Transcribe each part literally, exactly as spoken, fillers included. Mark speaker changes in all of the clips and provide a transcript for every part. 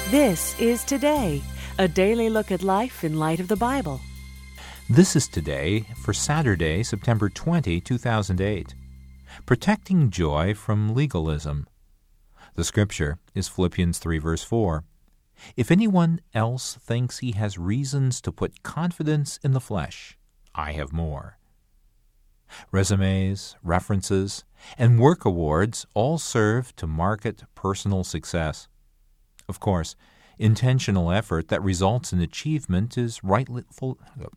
Speaker 1: This is Today, a daily look at life in light of the Bible.
Speaker 2: This is Today for Saturday, September twentieth, two thousand eight. Protecting joy from legalism. The scripture is Philippians three, verse four. If anyone else thinks he has reasons to put confidence in the flesh, I have more. Resumes, references, and work awards all serve to market personal success. Of course, intentional effort that results in achievement is rightful.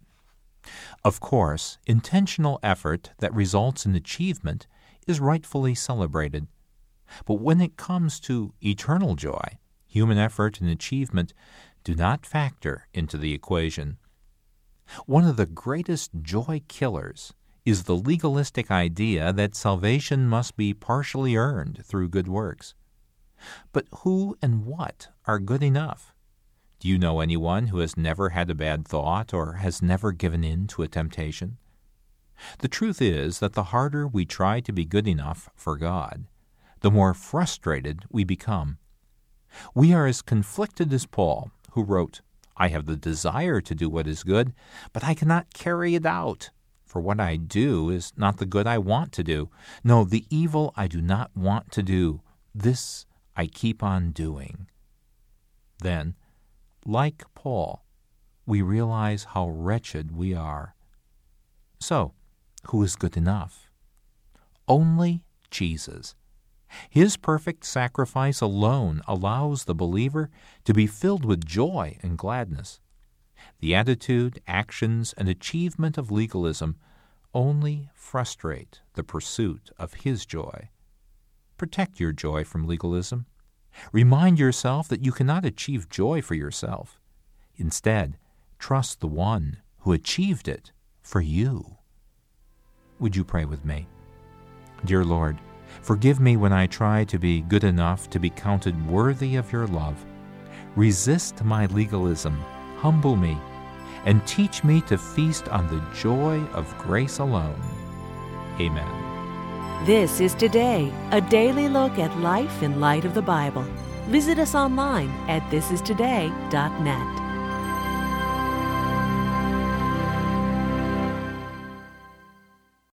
Speaker 2: Of course, intentional effort that results in achievement is rightfully celebrated. But when it comes to eternal joy, human effort and achievement do not factor into the equation. One of the greatest joy killers is the legalistic idea that salvation must be partially earned through good works. But who and what are good enough? Do you know anyone who has never had a bad thought or has never given in to a temptation? The truth is that the harder we try to be good enough for God, the more frustrated we become. We are as conflicted as Paul, who wrote, I have the desire to do what is good, but I cannot carry it out. For what I do is not the good I want to do. No, the evil I do not want to do, this I keep on doing. Then, like Paul, we realize how wretched we are. So, who is good enough? Only Jesus. His perfect sacrifice alone allows the believer to be filled with joy and gladness. The attitude, actions, and achievement of legalism only frustrate the pursuit of His joy. Protect your joy from legalism. Remind yourself that you cannot achieve joy for yourself. Instead, trust the one who achieved it for you. Would you pray with me? Dear Lord, forgive me when I try to be good enough to be counted worthy of your love. Resist my legalism, humble me, and teach me to feast on the joy of grace alone. Amen.
Speaker 1: This is Today, a daily look at life in light of the Bible. Visit us online at this is today dot net.